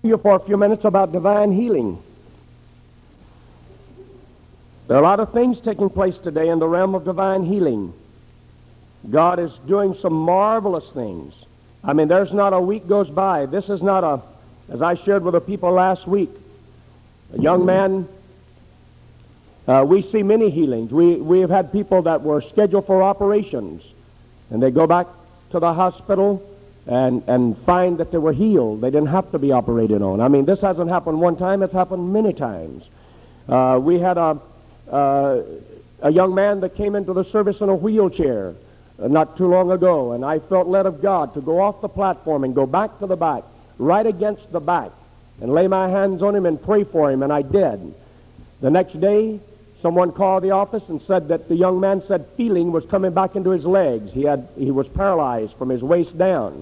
You for a few minutes about divine healing. There are a lot of things taking place today in the realm of divine healing. God is doing some marvelous things. I mean, there's not a week goes by. This is not a, as I shared with the people last week, a young man, we see many healings. We have had people that were scheduled for operations, and they go back to the hospital and find that they were healed. They didn't have to be operated on. I mean, this hasn't happened one time. It's happened many times. We had a young man that came into the service in a wheelchair not too long ago, and I felt led of God to go off the platform and go back to the back, right against the back, and lay my hands on him and pray for him, and I did. The next day, someone called the office and said that the young man said feeling was coming back into his legs. He was paralyzed from his waist down.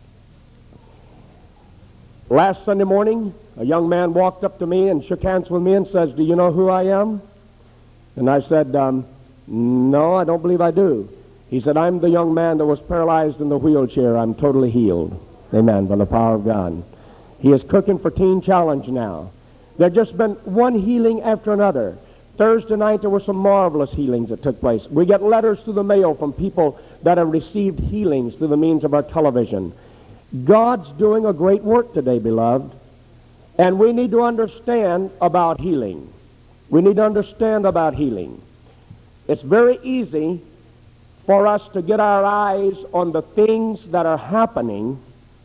Last Sunday morning, a young man walked up to me and shook hands with me and says, "Do you know who I am?" And I said, "No, I don't believe I do." He said, "I'm the young man that was paralyzed in the wheelchair. I'm totally healed." Amen, by the power of God. He is cooking for Teen Challenge now. There just been one healing after another. Thursday night, there were some marvelous healings that took place. We get letters through the mail from people that have received healings through the means of our television. God's doing a great work today, beloved. And we need to understand about healing. We need to understand about healing. It's very easy for us to get our eyes on the things that are happening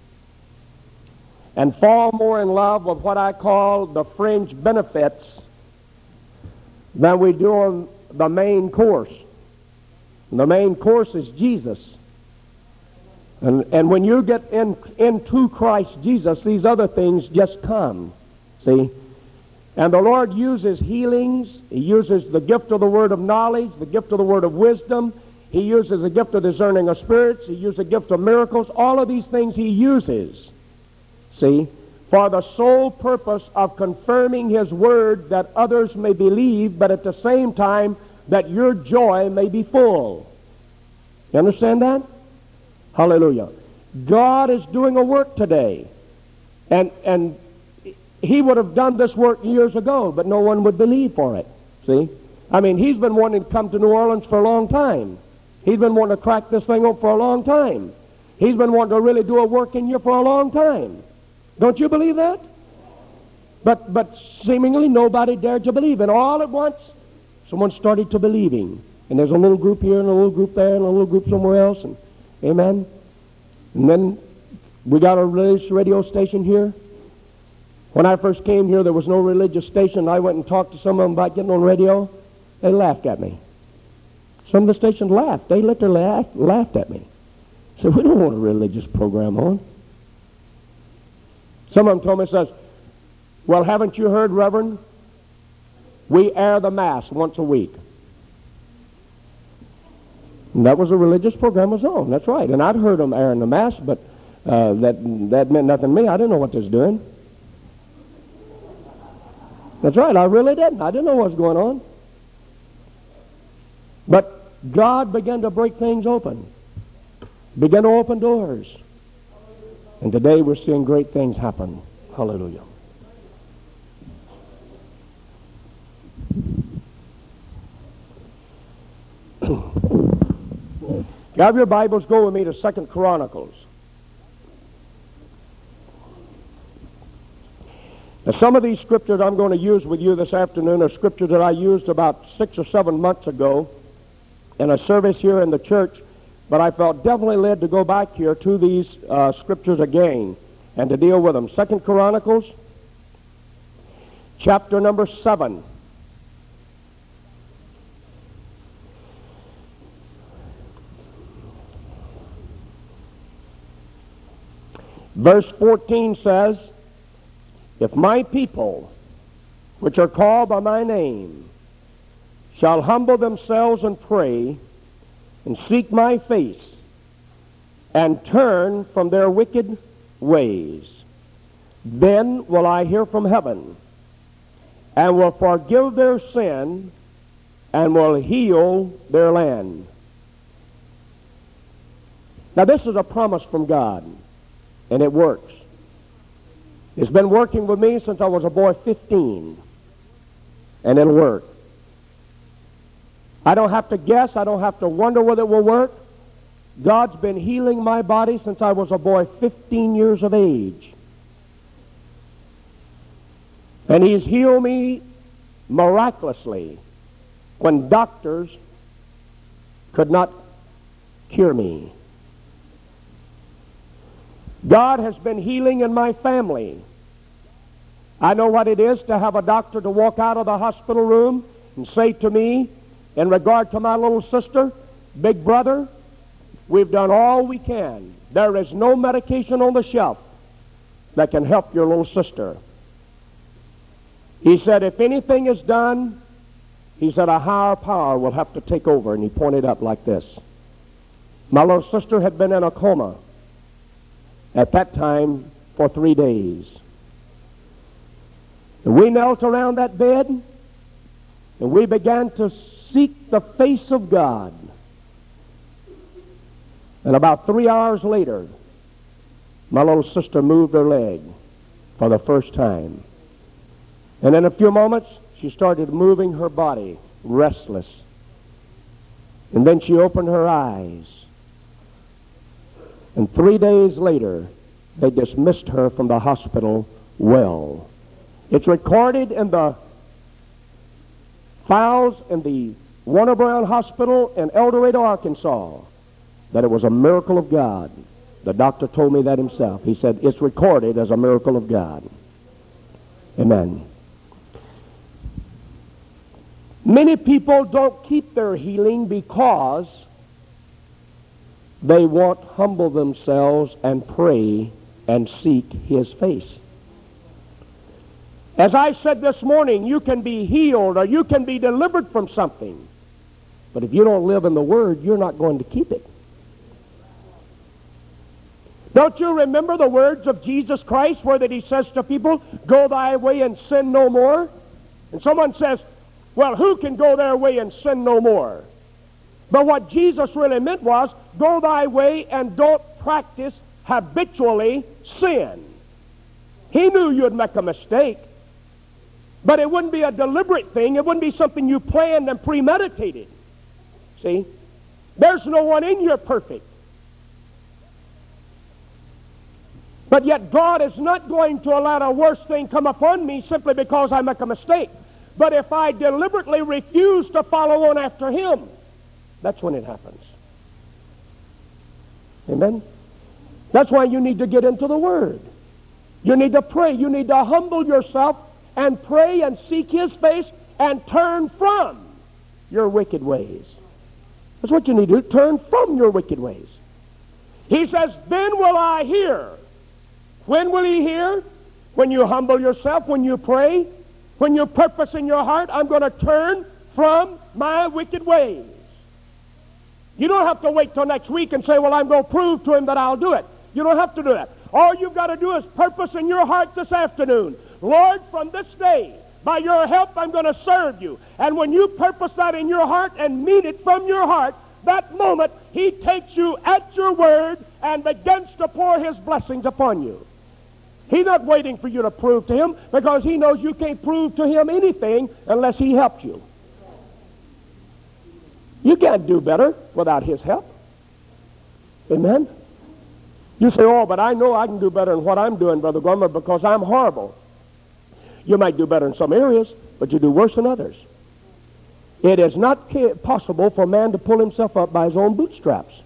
and fall more in love with what I call the fringe benefits than we do on the main course. The main course is Jesus. And when you get into Christ Jesus, these other things just come. See? And the Lord uses healings. He uses the gift of the word of knowledge, the gift of the word of wisdom. He uses the gift of discerning of spirits. He uses the gift of miracles. All of these things he uses, see, for the sole purpose of confirming his word that others may believe, but at the same time that your joy may be full. You understand that? Hallelujah. God is doing a work today. And he would have done this work years ago, but no one would believe for it. See? I mean, he's been wanting to come to New Orleans for a long time. He's been wanting to crack this thing up for a long time. He's been wanting to really do a work in you for a long time. Don't you believe that? But seemingly nobody dared to believe. And all at once, someone started to believing. And there's a little group here and a little group there and a little group somewhere else. And amen. And then we got a religious radio station here. When I first came here, there was no religious station. I went and talked to some of them about getting on radio. They laughed at me. Some of the stations laughed. They literally laughed at me. Said, "We don't want a religious program on." Some of them told me, says, "Well, haven't you heard, Reverend? We air the Mass once a week." And that was a religious program was on. That's right. And I'd heard them airing the Mass, but that meant nothing to me. I didn't know what they was doing. That's right. I really didn't. I didn't know what was going on. But God began to break things open. Began to open doors. And today we're seeing great things happen. Hallelujah. If you have your Bibles, go with me to 2 Chronicles. Now, some of these scriptures I'm going to use with you this afternoon are scriptures that I used about 6 or 7 months ago in a service here in the church, but I felt definitely led to go back here to these scriptures again and to deal with them. 2 Chronicles, chapter number 7. Verse 14 says, "If my people, which are called by my name, shall humble themselves and pray, and seek my face, and turn from their wicked ways, then will I hear from heaven, and will forgive their sin, and will heal their land." Now this is a promise from God, and it works. It's been working with me since I was a boy 15. And it'll work. I don't have to guess. I don't have to wonder whether it will work. God's been healing my body since I was a boy 15 years of age. And He's healed me miraculously when doctors could not cure me. God has been healing in my family. I know what it is to have a doctor to walk out of the hospital room and say to me, in regard to my little sister, "Big brother, we've done all we can. There is no medication on the shelf that can help your little sister." He said, "If anything is done," he said, "a higher power will have to take over." And he pointed up like this. My little sister had been in a coma at that time for 3 days. And we knelt around that bed and we began to seek the face of God. And about 3 hours later, my little sister moved her leg for the first time. And in a few moments, she started moving her body, restless. And then she opened her eyes. And 3 days later, they dismissed her from the hospital well. It's recorded in the files in the Warner Brown Hospital in El Dorado, Arkansas, that it was a miracle of God. The doctor told me that himself. He said, it's recorded as a miracle of God. Amen. Many people don't keep their healing because they won't humble themselves and pray and seek His face. As I said this morning, you can be healed or you can be delivered from something. But if you don't live in the Word, you're not going to keep it. Don't you remember the words of Jesus Christ where that He says to people, "Go thy way and sin no more"? And someone says, "Well, who can go their way and sin no more?" But what Jesus really meant was, go thy way and don't practice habitually sin. He knew you'd make a mistake. But it wouldn't be a deliberate thing. It wouldn't be something you planned and premeditated. See? There's no one in here perfect. But yet God is not going to allow a worse thing come upon me simply because I make a mistake. But if I deliberately refuse to follow on after Him, that's when it happens. Amen? That's why you need to get into the Word. You need to pray. You need to humble yourself and pray and seek His face and turn from your wicked ways. That's what you need to do. Turn from your wicked ways. He says, then will I hear. When will He hear? When you humble yourself, when you pray, when you purpose in your heart, I'm going to turn from my wicked ways. You don't have to wait till next week and say, well, I'm going to prove to Him that I'll do it. You don't have to do that. All you've got to do is purpose in your heart this afternoon. Lord, from this day, by your help, I'm going to serve you. And when you purpose that in your heart and mean it from your heart, that moment, He takes you at your word and begins to pour His blessings upon you. He's not waiting for you to prove to Him because He knows you can't prove to Him anything unless He helps you. You can't do better without His help. Amen? You say, oh, but I know I can do better than what I'm doing, Brother Gorman, because I'm horrible. You might do better in some areas, but you do worse in others. It is not possible for man to pull himself up by his own bootstraps.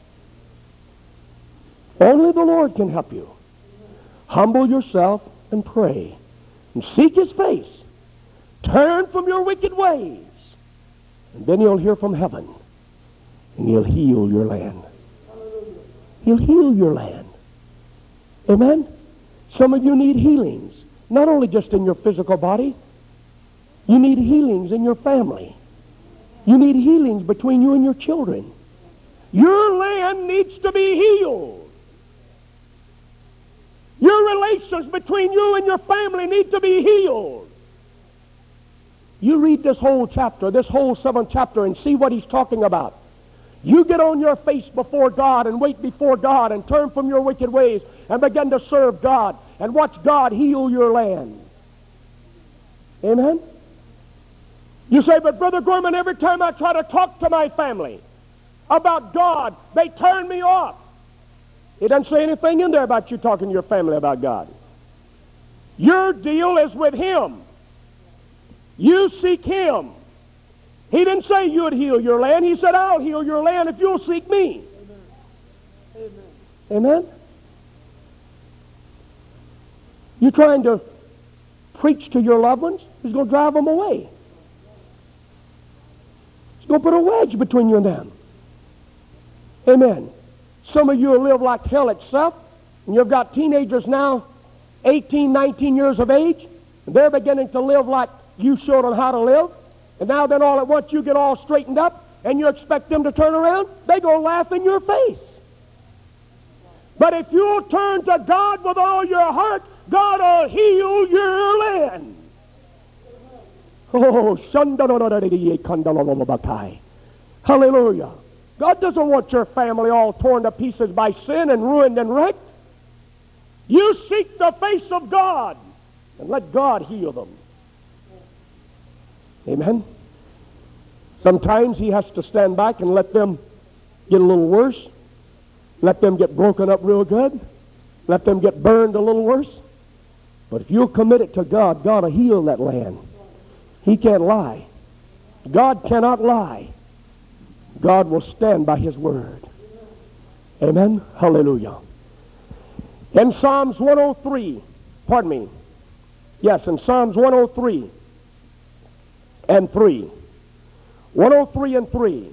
Only the Lord can help you. Humble yourself and pray and seek His face. Turn from your wicked ways. And then He'll hear from heaven and He'll heal your land. He'll heal your land. Amen? Some of you need healings, not only just in your physical body. You need healings in your family. You need healings between you and your children. Your land needs to be healed. Your relations between you and your family need to be healed. You read this whole chapter, this whole 7th chapter, and see what he's talking about. You get on your face before God and wait before God and turn from your wicked ways and begin to serve God. and watch God heal your land. Amen? You say, but Brother Gorman, every time I try to talk to my family about God, they turn me off. It doesn't say anything in there about you talking to your family about God. Your deal is with Him. You seek Him. He didn't say you'd heal your land. He said, I'll heal your land if you'll seek me. Amen. Amen? You're trying to preach to your loved ones, it's going to drive them away. It's going to put a wedge between you and them. Amen. Some of you will live like hell itself, and you've got teenagers now, 18, 19 years of age, and they're beginning to live like you showed them how to live. And now then all at once you get all straightened up, and you expect them to turn around, they're going to laugh in your face. But if you'll turn to God with all your heart, God will heal your land. Oh, hallelujah. God doesn't want your family all torn to pieces by sin and ruined and wrecked. You seek the face of God and let God heal them. Amen. Sometimes He has to stand back and let them get a little worse. Let them get broken up real good. Let them get burned a little worse. But if you'll commit it to God, God will heal that land. He can't lie. God cannot lie. God will stand by His word. Amen. Hallelujah. In Psalms 103, pardon me. Yes, in Psalms 103 and 3. 103 and 3.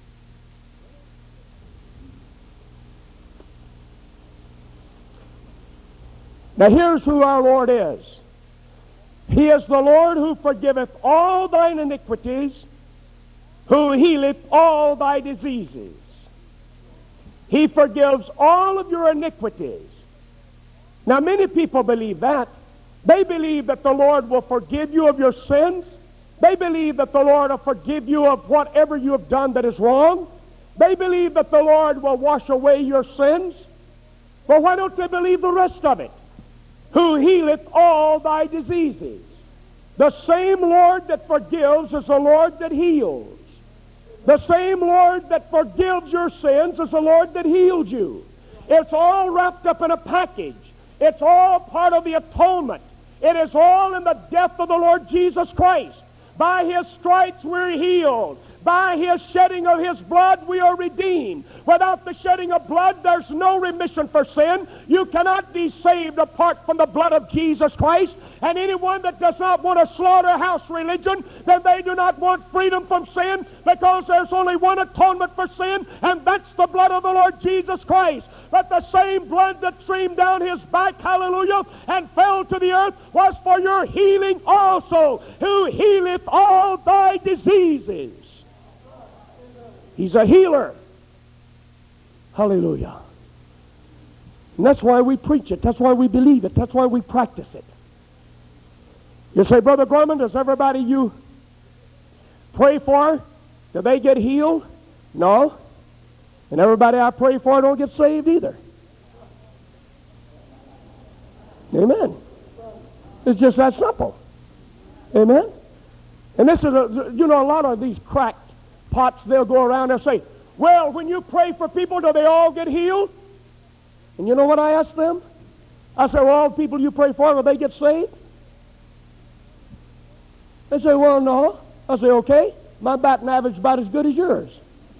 Now here's who our Lord is. He is the Lord who forgiveth all thine iniquities, who healeth all thy diseases. He forgives all of your iniquities. Now many people believe that. They believe that the Lord will forgive you of your sins. They believe that the Lord will forgive you of whatever you have done that is wrong. They believe that the Lord will wash away your sins. Well, why don't they believe the rest of it? Who healeth all thy diseases. The same Lord that forgives is the Lord that heals. The same Lord that forgives your sins is the Lord that heals you. It's all wrapped up in a package. It's all part of the atonement. It is all in the death of the Lord Jesus Christ. By His stripes we're healed. By His shedding of His blood we are redeemed. Without the shedding of blood there's no remission for sin. You cannot be saved apart from the blood of Jesus Christ. And anyone that does not want a slaughterhouse religion, then they do not want freedom from sin, because there's only one atonement for sin, and that's the blood of the Lord Jesus Christ. But the same blood that streamed down His back, hallelujah, and fell to the earth was for your healing also, who healeth all thy diseases. He's a healer. Hallelujah. And that's why we preach it. That's why we believe it. That's why we practice it. You say, Brother Gorman, does everybody you pray for, do they get healed? No. And everybody I pray for don't get saved either. Amen. It's just that simple. Amen. And this is, a lot of these cracked pots, they'll go around and say, well, when you pray for people, do they all get healed? And you know what I ask them? I say, well, all the people you pray for, will they get saved? They say, well, no. I say, okay, my batting average is about as good as yours.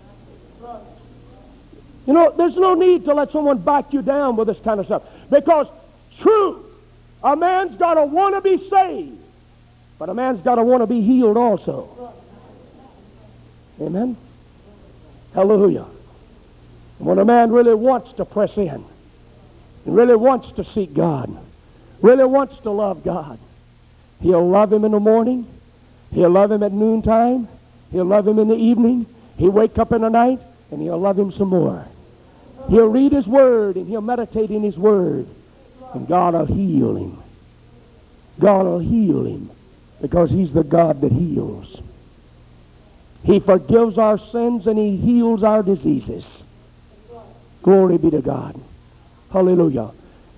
You know, there's no need to let someone back you down with this kind of stuff. Because true, a man's got to want to be saved, but a man's got to want to be healed also. Amen. Hallelujah. And when a man really wants to press in, and really wants to seek God, really wants to love God, he'll love Him in the morning, he'll love Him at noontime, he'll love Him in the evening, he'll wake up in the night, and he'll love Him some more. He'll read His Word, and he'll meditate in His Word, and God will heal him. God will heal him, because He's the God that heals. He forgives our sins and He heals our diseases. Glory be to God. Hallelujah.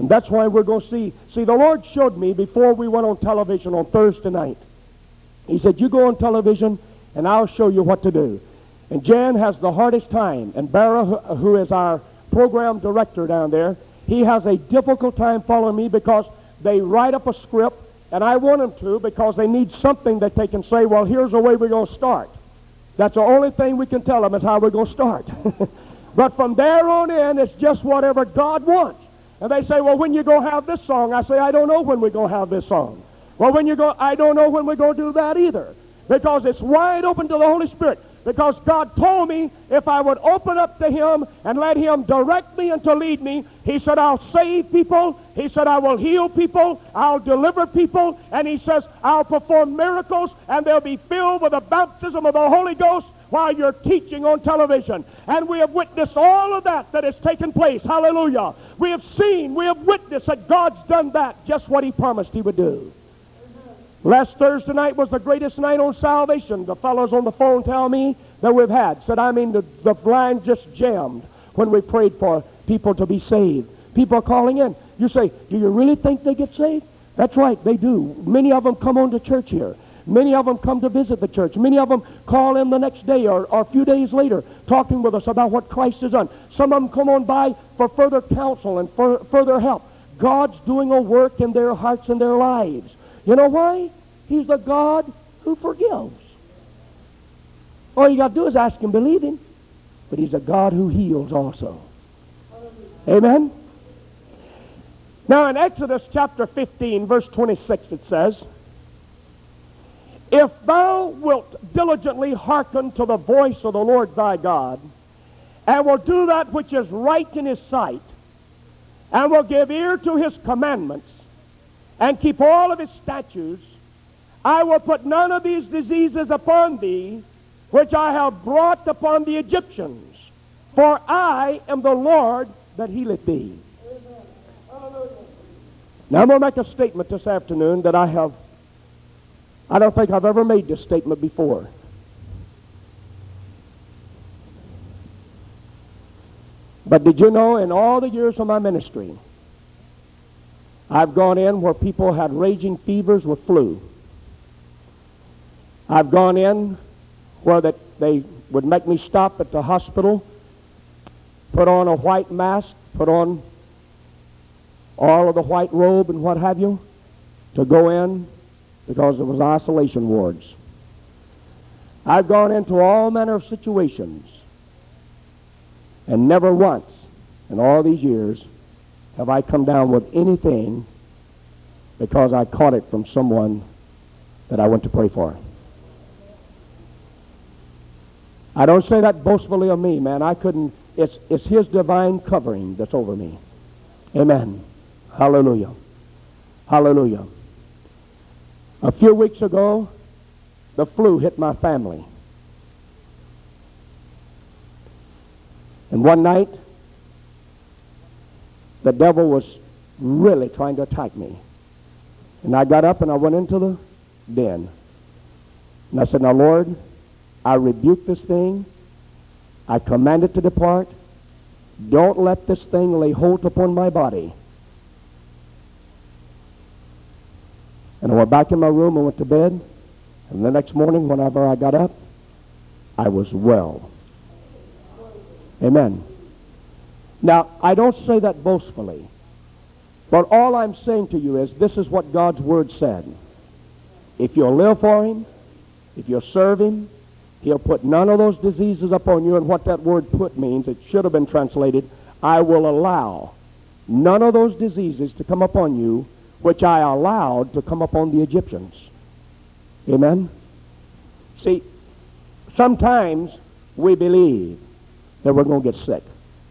And that's why we're going to see. See, the Lord showed me before we went on television on Thursday night. He said, you go on television and I'll show you what to do. And Jan has the hardest time. And Barra, who is our program director down there, he has a difficult time following me because they write up a script, and I want them to because they need something that they can say, well, here's the way we're going to start. That's the only thing we can tell them is how we're going to start. But from there on in, it's just whatever God wants. And they say, well, when you going to have this song? I say, I don't know when we're going to have this song. Well, I don't know when we're going to do that either. Because it's wide open to the Holy Spirit. Because God told me if I would open up to Him and let Him direct me and to lead me, He said, I'll save people. He said, I will heal people. I'll deliver people. And He says, I'll perform miracles, and they'll be filled with the baptism of the Holy Ghost while you're teaching on television. And we have witnessed all of that has taken place. Hallelujah. We have seen, we have witnessed that God's done that, just what He promised He would do. Last Thursday night was the greatest night on salvation. The fellows on the phone tell me that we've had. Said, I mean, the line just jammed when we prayed for people to be saved. People are calling in. You say, do you really think they get saved? That's right, they do. Many of them come on to church here. Many of them come to visit the church. Many of them call in the next day or a few days later talking with us about what Christ has done. Some of them come on by for further counsel and further help. God's doing a work in their hearts and their lives. You know why? He's the God who forgives. All you got to do is ask and believe Him. But He's a God who heals also. Amen? Now in Exodus chapter 15, verse 26, it says, if thou wilt diligently hearken to the voice of the Lord thy God, and will do that which is right in His sight, and will give ear to His commandments, and keep all of His statutes, I will put none of these diseases upon thee, which I have brought upon the Egyptians. For I am the Lord that healeth thee. Now I'm going to make a statement this afternoon that I don't think I've ever made this statement before. But did you know, in all the years of my ministry, I've gone in where people had raging fevers with flu. I've gone in where they would make me stop at the hospital, put on a white mask, put on all of the white robe and what have you, to go in because it was isolation wards. I've gone into all manner of situations, and never once in all these years have I come down with anything because I caught it from someone that I went to pray for. I don't say that boastfully of me, man. I couldn't. It's His divine covering that's over me. Amen. Hallelujah. Hallelujah. A few weeks ago, the flu hit my family. And one night, the devil was really trying to attack me. And I got up and I went into the den. And I said, now, Lord, I rebuke this thing. I command it to depart. Don't let this thing lay hold upon my body. And I went back in my room and went to bed. And the next morning, whenever I got up, I was well. Amen. Now, I don't say that boastfully. But all I'm saying to you is, this is what God's Word said. If you'll live for Him, if you'll serve Him, He'll put none of those diseases upon you. And what that word put means, it should have been translated, I will allow none of those diseases to come upon you, which I allowed to come upon the Egyptians. Amen? See, sometimes we believe that we're going to get sick.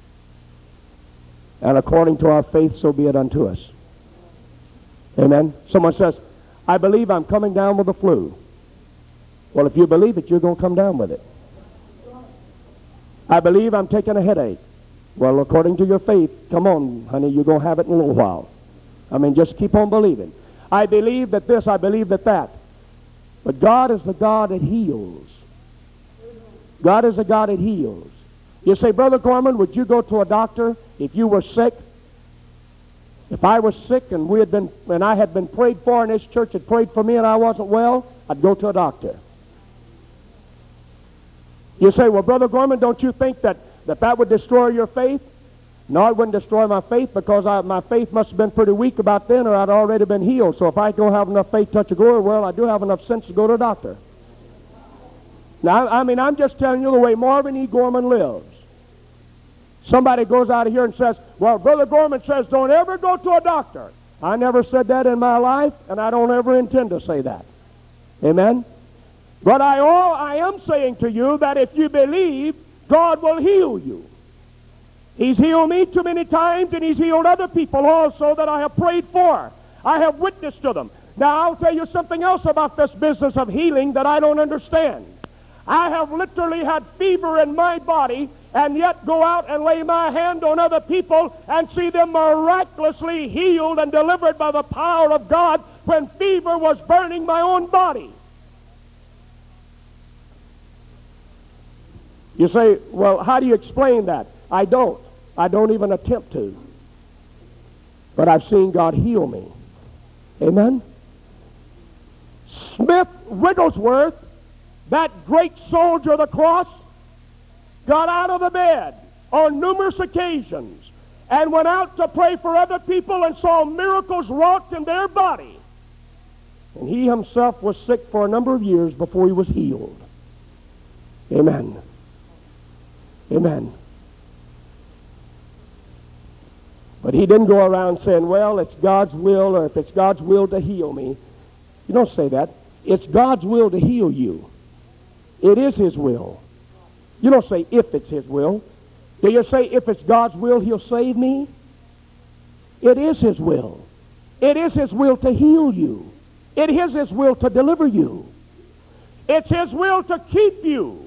And according to our faith, so be it unto us. Amen? Someone says, I believe I'm coming down with the flu. Well, if you believe it, you're going to come down with it. I believe I'm taking a headache. Well, according to your faith, come on, honey, you're going to have it in a little while. I mean, just keep on believing. I believe that this, I believe that that. But God is the God that heals. God is the God that heals. You say, Brother Gorman, would you go to a doctor if you were sick? If I was sick and I had been prayed for and this church had prayed for me and I wasn't well, I'd go to a doctor. You say, well, Brother Gorman, don't you think that would destroy your faith? No, it wouldn't destroy my faith, because my faith must have been pretty weak about then, or I'd already been healed. So if I don't have enough faith to touch a glory well, I do have enough sense to go to a doctor. Now, I'm just telling you the way Marvin E. Gorman lives. Somebody goes out of here and says, well, Brother Gorman says don't ever go to a doctor. I never said that in my life, and I don't ever intend to say that. Amen? But I am saying to you that if you believe, God will heal you. He's healed me too many times, and He's healed other people also that I have prayed for. I have witnessed to them. Now, I'll tell you something else about this business of healing that I don't understand. I have literally had fever in my body, and yet go out and lay my hand on other people and see them miraculously healed and delivered by the power of God when fever was burning my own body. You say, well, how do you explain that? I don't. I don't even attempt to. But I've seen God heal me. Amen? Smith Wigglesworth, that great soldier of the cross, got out of the bed on numerous occasions and went out to pray for other people and saw miracles wrought in their body. And he himself was sick for a number of years before he was healed. Amen. Amen. But he didn't go around saying, well, it's God's will, or if it's God's will to heal me. You don't say that. It's God's will to heal you. It is His will. You don't say if it's His will. Do you say if it's God's will, He'll save me? It is His will. It is His will to heal you. It is His will to deliver you. It's His will to keep you.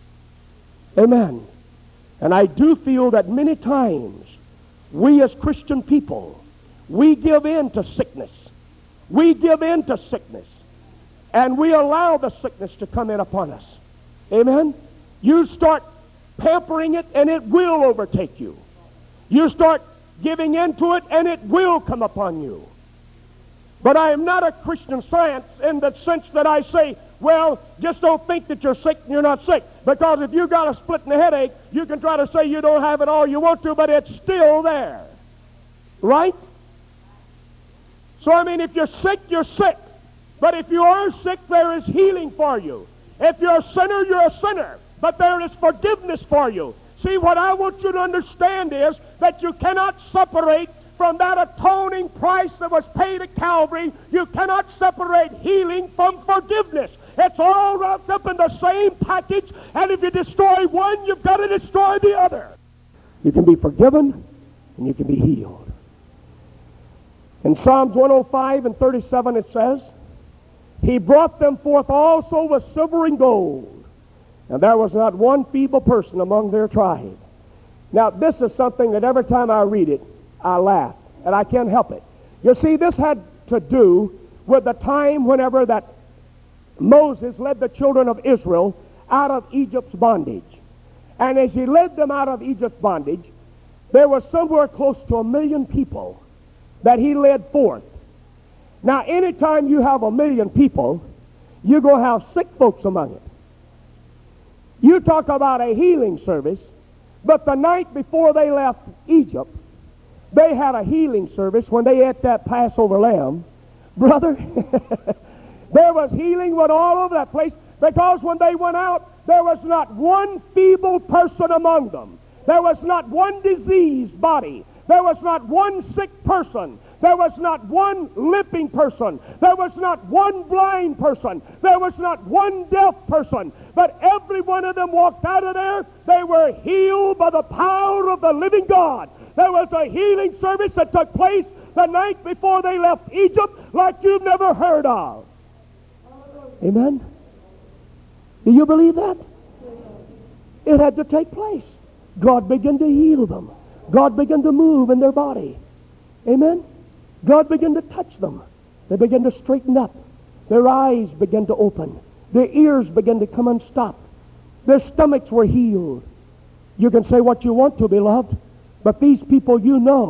Amen. And I do feel that many times we as Christian people, we give in to sickness. We give in to sickness. And we allow the sickness to come in upon us. Amen? You start pampering it and it will overtake you. You start giving in to it and it will come upon you. But I am not a Christian Science in the sense that I say, well, just don't think that you're sick and you're not sick. Because if you got a split in the headache, you can try to say you don't have it all you want to, but it's still there. Right? So, if you're sick, you're sick. But if you are sick, there is healing for you. If you're a sinner, you're a sinner. But there is forgiveness for you. See, what I want you to understand is that you cannot separate from that atoning price that was paid at Calvary. You cannot separate healing from forgiveness. It's all wrapped up in the same package, and if you destroy one, you've got to destroy the other. You can be forgiven, and you can be healed. In Psalms 105 and 37 it says, He brought them forth also with silver and gold, and there was not one feeble person among their tribe. Now, this is something that every time I read it, I laugh, and I can't help it. You see, this had to do with the time whenever that Moses led the children of Israel out of Egypt's bondage. And as he led them out of Egypt's bondage, there was somewhere close to 1 million people that he led forth. Now, anytime you have 1 million people, you're going to have sick folks among it. You talk about a healing service, but the night before they left Egypt, they had a healing service when they ate that Passover lamb. Brother, there was healing went all over that place, because when they went out, there was not one feeble person among them. There was not one diseased body. There was not one sick person. There was not one limping person. There was not one blind person. There was not one deaf person. But every one of them walked out of there. They were healed by the power of the living God. There was a healing service that took place the night before they left Egypt like you've never heard of. Amen? Do you believe that? It had to take place. God began to heal them. God began to move in their body. Amen? God began to touch them. They began to straighten up. Their eyes began to open. Their ears began to come unstopped. Their stomachs were healed. You can say what you want to, beloved, but these people, you know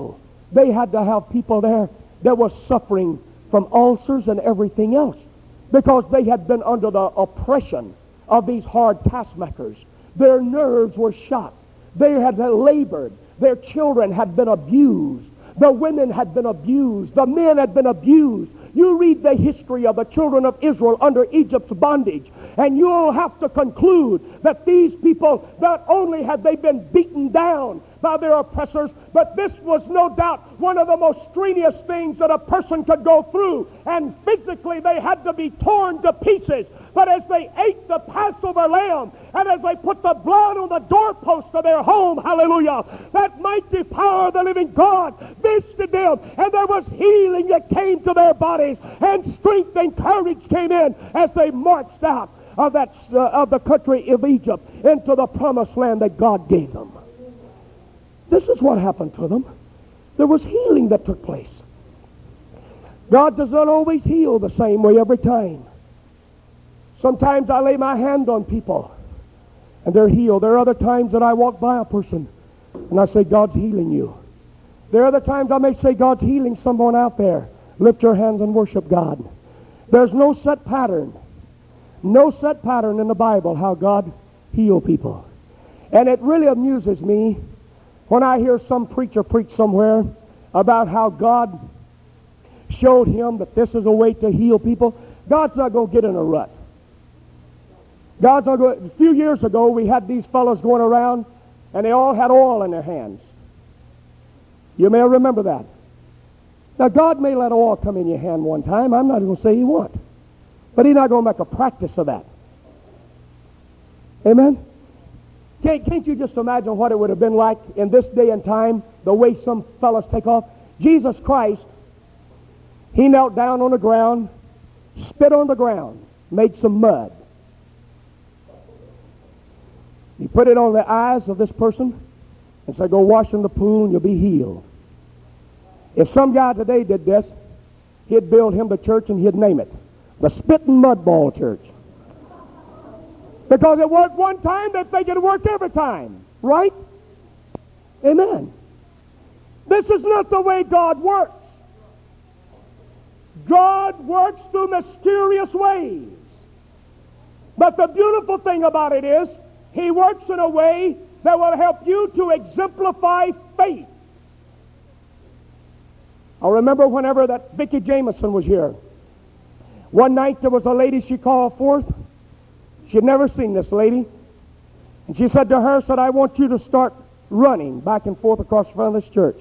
they had to have people there that was suffering from ulcers and everything else, because they had been under the oppression of these hard taskmakers. Their nerves were shot. They had labored. Their children had been abused. The women had been abused. The men had been abused. You read the history of the children of Israel under Egypt's bondage, and you'll have to conclude that these people, not only had they been beaten down by their oppressors, but this was no doubt one of the most strenuous things that a person could go through. And physically they had to be torn to pieces. But as they ate the Passover lamb, and as they put the blood on the doorpost of their home, hallelujah, that mighty power of the living God visited them, and there was healing that came to their bodies, and strength and courage came in as they marched out of the country of Egypt into the promised land that God gave them. This is what happened to them. There was healing that took place. God does not always heal the same way every time. Sometimes I lay my hand on people and they're healed. There are other times that I walk by a person and I say, God's healing you. There are other times I may say, God's healing someone out there. Lift your hands and worship God. There's no set pattern. No set pattern in the Bible how God healed people. And it really amuses me when I hear some preacher preach somewhere about how God showed him that this is a way to heal people. God's not going to get in a rut. God's not going. A few years ago, we had these fellows going around, and they all had oil in their hands. You may remember that. Now, God may let oil come in your hand one time. I'm not going to say He won't. But He's not going to make a practice of that. Amen? Can't you just imagine what it would have been like in this day and time, the way some fellows take off? Jesus Christ, He knelt down on the ground, spit on the ground, made some mud. He put it on the eyes of this person and said, go wash in the pool and you'll be healed. If some guy today did this, he'd build him the church and he'd name it the Spitting Mud Ball Church. Because it worked one time, they think it worked every time. Right? Amen. This is not the way God works. God works through mysterious ways. But the beautiful thing about it is, He works in a way that will help you to exemplify faith. I remember whenever that Vicki Jameson was here. One night there was a lady she called forth. She'd never seen this lady. And she said to her, I want you to start running back and forth across the front of this church.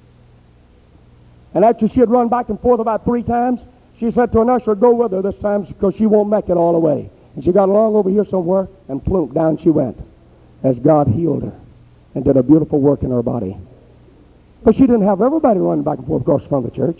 And after she had run back and forth about 3 times, she said to an usher, go with her this time because she won't make it all the way. And she got along over here somewhere and plunk, down she went as God healed her and did a beautiful work in her body. But she didn't have everybody running back and forth across the front of the church.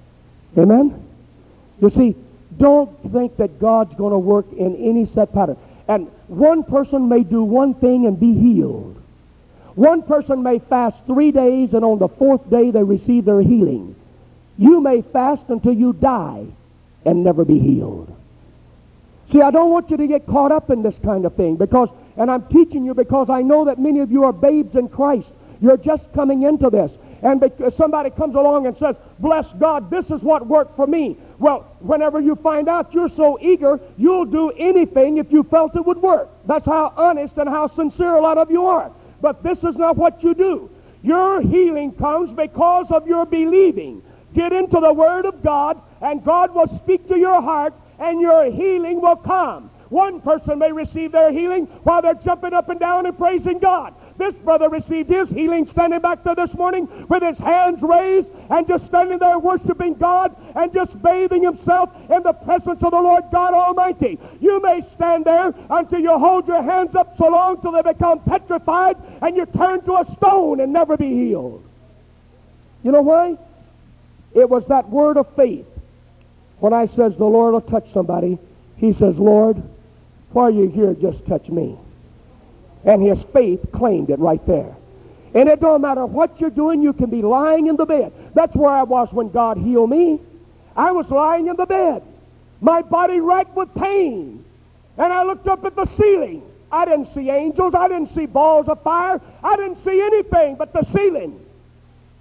Amen? You see, don't think that God's going to work in any set pattern. And one person may do one thing and be healed. One person may fast 3 days and on the 4th day they receive their healing. You may fast until you die and never be healed. See, I don't want you to get caught up in this kind of thing and I'm teaching you because I know that many of you are babes in Christ. You're just coming into this. And because somebody comes along and says, bless God, this is what worked for me. Well, whenever you find out you're so eager, you'll do anything if you felt it would work. That's how honest and how sincere a lot of you are. But this is not what you do. Your healing comes because of your believing. Get into the Word of God, and God will speak to your heart, and your healing will come. One person may receive their healing while they're jumping up and down and praising God. This brother received his healing standing back there this morning with his hands raised and just standing there worshiping God and just bathing himself in the presence of the Lord God Almighty. You may stand there until you hold your hands up so long till they become petrified and you turn to a stone and never be healed. You know why? It was that word of faith. When I says the Lord will touch somebody, He says, Lord, while you're here, just touch me. And his faith claimed it right there. And it don't matter what you're doing, you can be lying in the bed. That's where I was when God healed me. I was lying in the bed, my body racked with pain. And I looked up at the ceiling. I didn't see angels. I didn't see balls of fire. I didn't see anything but the ceiling.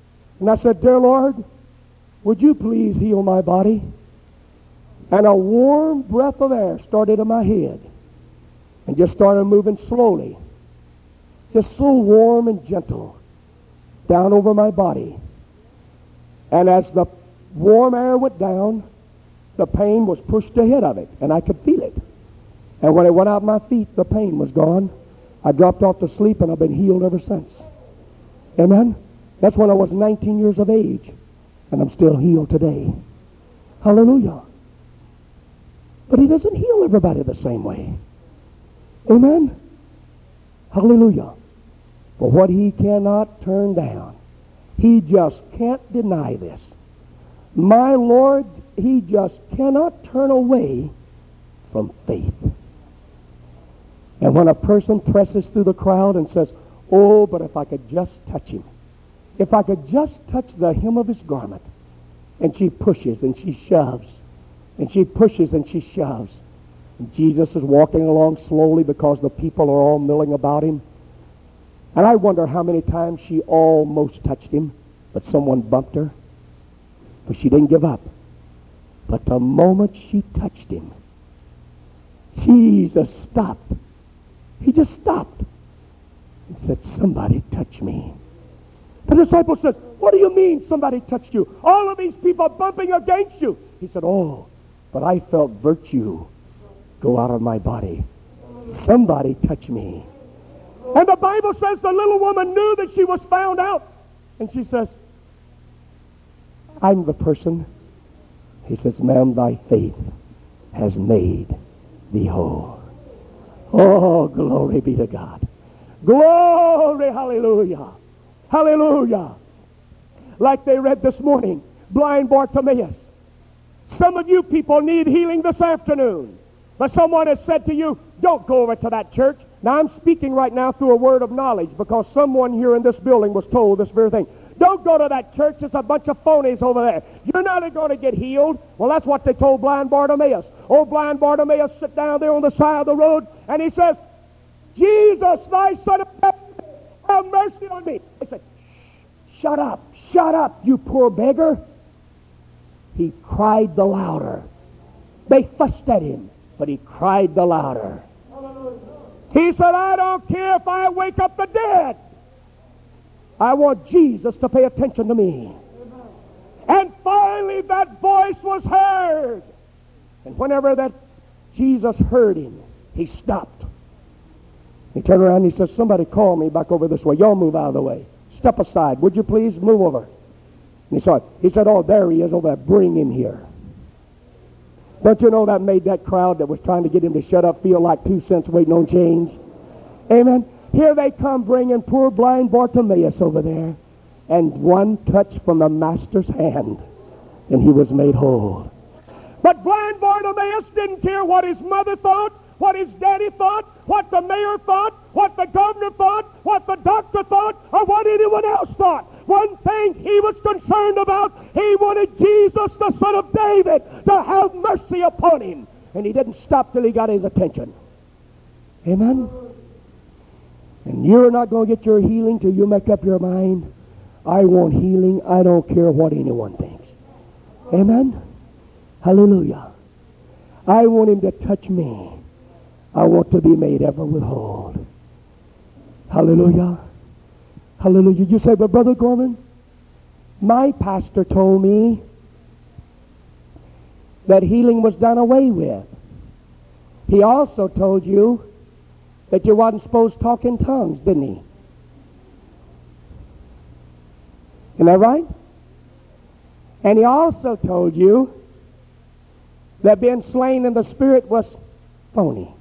And I said, "Dear Lord, would you please heal my body?" And a warm breath of air started in my head and just started moving slowly, just so warm and gentle, down over my body. And as the warm air went down, the pain was pushed ahead of it, and I could feel it. And when it went out my feet, the pain was gone. I dropped off to sleep, and I've been healed ever since. Amen? That's when I was 19 years of age, and I'm still healed today. Hallelujah. But he doesn't heal everybody the same way. Amen? Hallelujah. But what he cannot turn down, he just can't deny this. My Lord, he just cannot turn away from faith. And when a person presses through the crowd and says, "Oh, but if I could just touch him, if I could just touch the hem of his garment," and she pushes and she shoves, and she pushes and she shoves, and Jesus is walking along slowly because the people are all milling about him. And I wonder how many times she almost touched him, but someone bumped her. But she didn't give up. But the moment she touched him, Jesus stopped. He just stopped and said, "Somebody touch me." The disciple says, "What do you mean somebody touched you? All of these people bumping against you." He said, "Oh, but I felt virtue go out of my body. Somebody touch me." And the Bible says the little woman knew that she was found out. And she says, "I'm the person." He says, "Ma'am, thy faith has made thee whole." Oh, glory be to God. Glory, hallelujah. Hallelujah. Like they read this morning, blind Bartimaeus. Some of you people need healing this afternoon. But someone has said to you, "Don't go over to that church." Now I'm speaking right now through a word of knowledge because someone here in this building was told this very thing. "Don't go to that church. There's a bunch of phonies over there. You're not going to get healed." Well, that's what they told blind Bartimaeus. Oh, blind Bartimaeus sit down there on the side of the road and he says, "Jesus, thy son of David, have mercy on me." They said, shut up, you poor beggar." He cried the louder. They fussed at him, but he cried the louder. He said, "I don't care if I wake up the dead. I want Jesus to pay attention to me." And finally that voice was heard. And whenever that Jesus heard him, he stopped. He turned around and he says, "Somebody call me back over this way. Y'all move out of the way. Step aside. Would you please move over?" And he saw it. He said, "Oh, there he is over there. Bring him here." Don't you know that made that crowd that was trying to get him to shut up feel like 2 cents waiting on change? Amen. Here they come bringing poor blind Bartimaeus over there. And one touch from the master's hand, and he was made whole. But blind Bartimaeus didn't care what his mother thought, what his daddy thought, what the mayor thought, what the governor thought, what the doctor thought, or what anyone else thought. One thing he was concerned about, he wanted Jesus, the son of David, to have mercy upon him. And he didn't stop till he got his attention. Amen? And you're not going to get your healing till you make up your mind, "I want healing. I don't care what anyone thinks." Amen? Hallelujah. I want him to touch me. I want to be made ever whole. Hallelujah. Hallelujah. You say, "But Brother Gorman, my pastor told me that healing was done away with. He also told you that you wasn't supposed to talk in tongues, didn't he? Isn't that right? And he also told you that being slain in the spirit was phony.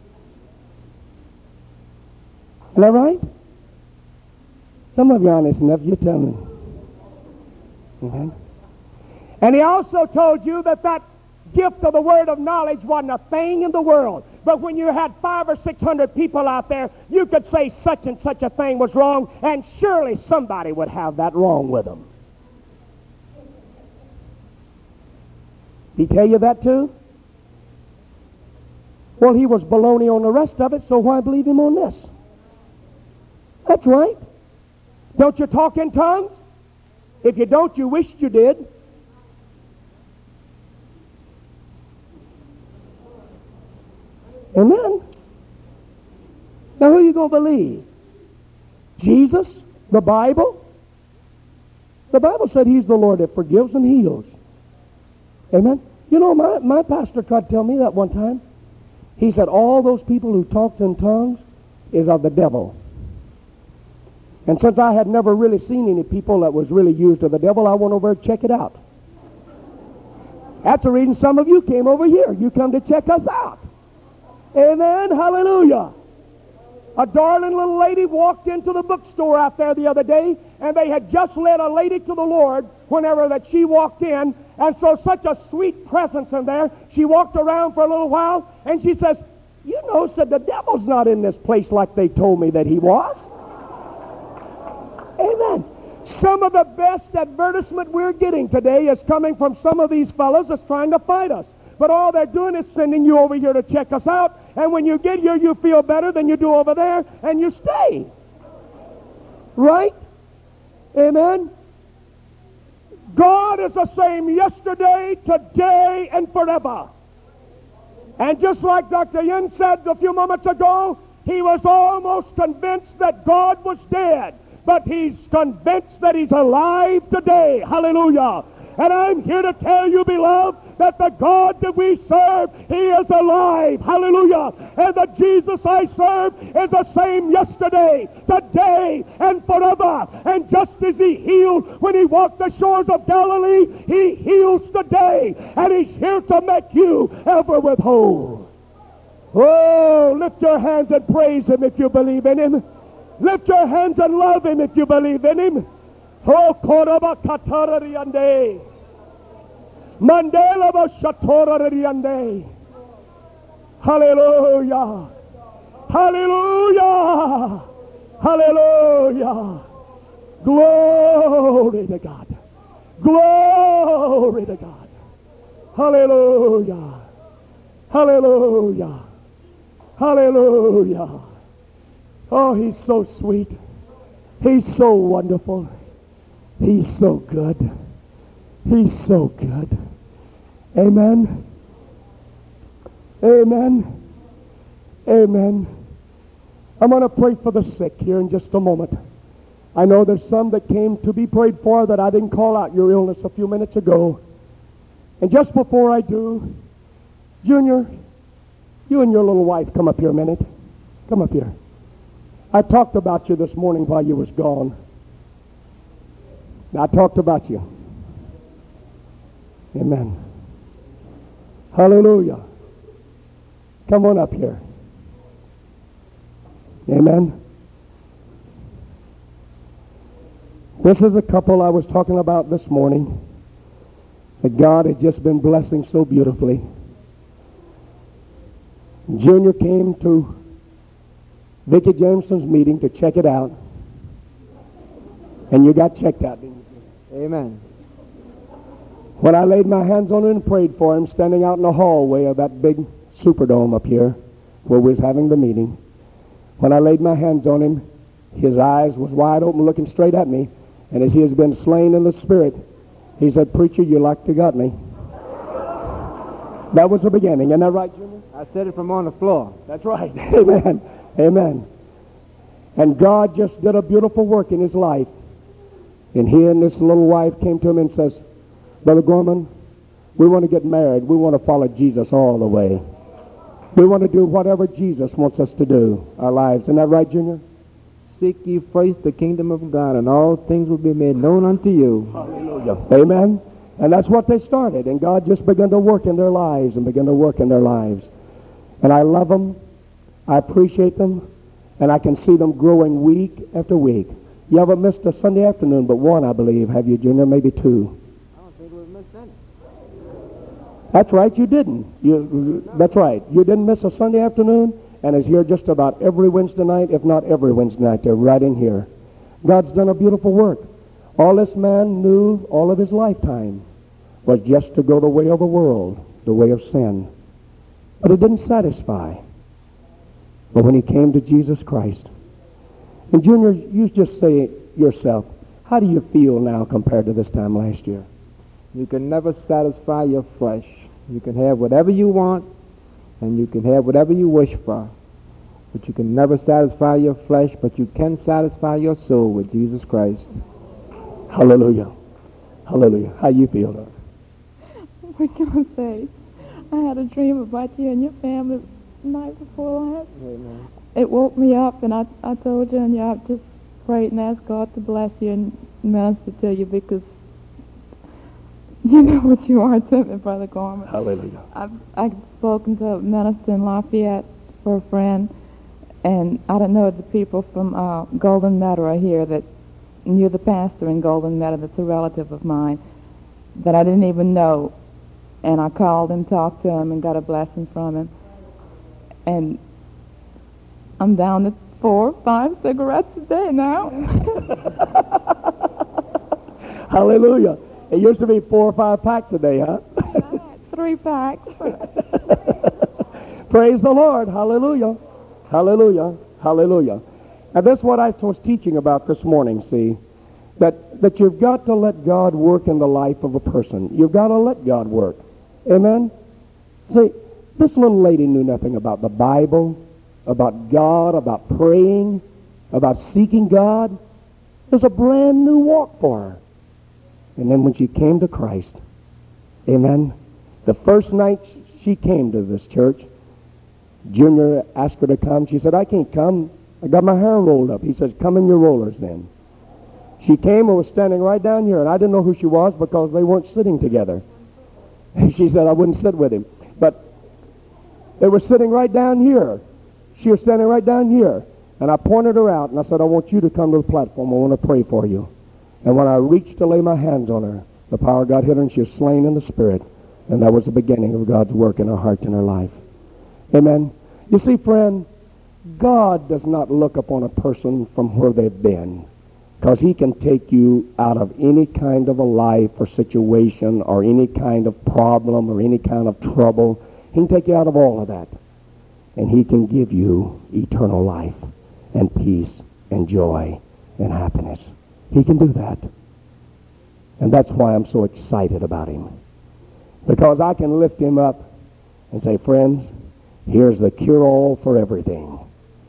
Isn't that right? Some of you are honest enough, you tell me. Amen. And he also told you that that gift of the word of knowledge wasn't a thing in the world. But when you had 500 or 600 people out there, you could say such and such a thing was wrong, and surely somebody would have that wrong with them. Did he tell you that too? Well, he was baloney on the rest of it, so why believe him on this? That's right. Don't you talk in tongues? If you don't, you wished you did. Amen. Now who are you going to believe? Jesus? The Bible? The Bible said He's the Lord that forgives and heals. Amen. You know, my pastor tried to tell me that one time. He said all those people who talked in tongues is of the devil. And since I had never really seen any people that was really used of the devil, I went over to check it out. That's the reason some of you came over here. You come to check us out. Amen. Hallelujah. A darling little lady walked into the bookstore out there the other day, and they had just led a lady to the Lord whenever that she walked in. And so such a sweet presence in there. She walked around for a little while, and she says, you know, said, the devil's not in this place like they told me that he was. Amen. Some of the best advertisement we're getting today is coming from some of these fellows that's trying to fight us. But all they're doing is sending you over here to check us out. And when you get here, you feel better than you do over there, and you stay. Right? Amen? God is the same yesterday, today, and forever. And just like Dr. Yin said a few moments ago, he was almost convinced that God was dead. But he's convinced that he's alive today. Hallelujah. And I'm here to tell you, beloved, that the God that we serve, He is alive. Hallelujah. And the Jesus I serve is the same yesterday, today, and forever. And just as He healed when He walked the shores of Galilee, He heals today. And He's here to make you ever with whole. Oh, lift your hands and praise Him if you believe in Him. Lift your hands and love Him if you believe in Him. Oh, Koraba Katarariande. Mandela Bashatorariande. Hallelujah. Hallelujah. Hallelujah. Glory to God. Glory to God. Hallelujah. Hallelujah. Hallelujah. Oh, He's so sweet. He's so wonderful. He's so good. He's so good. Amen. Amen. Amen. I'm going to pray for the sick here in just a moment. I know there's some that came to be prayed for that I didn't call out your illness a few minutes ago. And just before I do, Junior, you and your little wife come up here a minute. Come up here. I talked about you this morning while you was gone. I talked about you. Amen. Hallelujah. Come on up here. Amen. This is a couple I was talking about this morning that God had just been blessing so beautifully. Junior came to Vicki Jameson's meeting to check it out. And you got checked out, didn't you? Amen. When I laid my hands on him and prayed for him, standing out in the hallway of that big Superdome up here where we was having the meeting, when I laid my hands on him, his eyes was wide open looking straight at me, and as he has been slain in the Spirit, he said, "Preacher, you like to got me." That was the beginning. Isn't that right, Junior? I said it from on the floor. That's right. Amen. Amen. And God just did a beautiful work in his life. And he and this little wife came to him and says, "Brother Gorman, we want to get married. We want to follow Jesus all the way. We want to do whatever Jesus wants us to do, our lives." Isn't that right, Junior? Seek ye first the kingdom of God, and all things will be made known unto you. Hallelujah. Amen. And that's what they started. And God just began to work in their lives and began to work in their lives. And I love them. I appreciate them. And I can see them growing week after week. You haven't missed a Sunday afternoon but one, I believe, have you, Junior? Maybe two. I don't think we've missed any. That's right, you didn't. That's right. You didn't miss a Sunday afternoon, and is here just about every Wednesday night, if not every Wednesday night. They're right in here. God's done a beautiful work. All this man knew all of his lifetime was just to go the way of the world, the way of sin. But it didn't satisfy. But when he came to Jesus Christ, and Junior, you just say yourself, How do you feel now compared to this time last year? You can never satisfy your flesh. You can have whatever you want, and you can have whatever you wish for. But you can never satisfy your flesh, but you can satisfy your soul with Jesus Christ. Hallelujah. Hallelujah. How you feel, Lord? What can I say? I had a dream about you and your family the night before last. Amen. It woke me up, and I told you, and I just prayed and asked God to bless you and minister to you, because you know what you are to me, Brother Gorman. Hallelujah. I've spoken to a minister in Lafayette for a friend, and I don't know the people from Golden Meadow are here that knew the pastor in Golden Meadow that's a relative of mine that I didn't even know. And I called him, talked to him, and got a blessing from him. And I'm down to 4 or 5 cigarettes a day now. Hallelujah. It used to be 4 or 5 packs a day, huh? I had 3 packs. Praise the Lord. Hallelujah. Hallelujah. Hallelujah. And that's what I was teaching about this morning, see? That you've got to let God work in the life of a person. You've got to let God work. Amen? See, this little lady knew nothing about the Bible, about God, about praying, about seeking God. It was a brand new walk for her. And then when she came to Christ, amen, the first night she came to this church, Junior asked her to come. She said, I can't come. I got my hair rolled up. He says, come in your rollers then. She came and was standing right down here, and I didn't know who she was because they weren't sitting together. She said I wouldn't sit with him. But they were sitting right down here. She was standing right down here. And I pointed her out, and I said, I want you to come to the platform. I want to pray for you. And when I reached to lay my hands on her, the power of God hit her, and she was slain in the Spirit. And that was the beginning of God's work in her heart and her life. Amen. You see, friend, God does not look upon a person from where they've been, because he can take you out of any kind of a life or situation or any kind of problem or any kind of trouble. He can take you out of all of that. And he can give you eternal life and peace and joy and happiness. He can do that. And that's why I'm so excited about him. Because I can lift him up and say, friends, here's the cure-all for everything.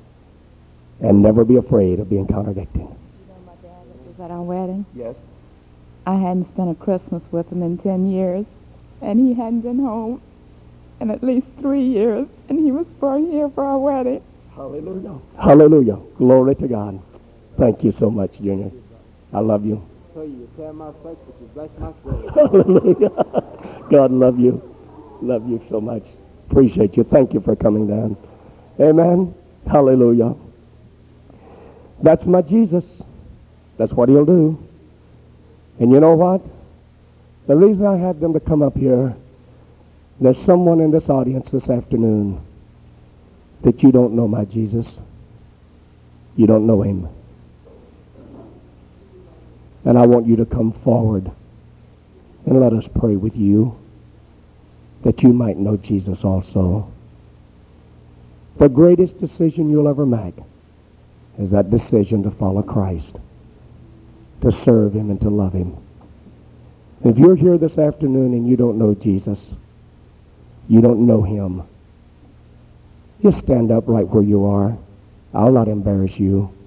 And never be afraid of being contradicted. You know my dad was at our wedding? Yes. I hadn't spent a Christmas with him in 10 years, and he hadn't been home in at least 3 years, and he was here for our wedding. Hallelujah. Hallelujah. Glory to God. Thank you so much, Junior. I love you. So you tear my flesh, but you bless my soul. Hallelujah. God love you. Love you so much. Appreciate you. Thank you for coming down. Amen. Hallelujah. That's my Jesus. That's what he'll do. And you know what? The reason I had them to come up here, there's someone in this audience this afternoon that you don't know my Jesus. You don't know him. And I want you to come forward and let us pray with you that you might know Jesus also. The greatest decision you'll ever make is that decision to follow Christ, to serve him and to love him. If you're here this afternoon and you don't know Jesus, you don't know him, just stand up right where you are. I'll not embarrass you.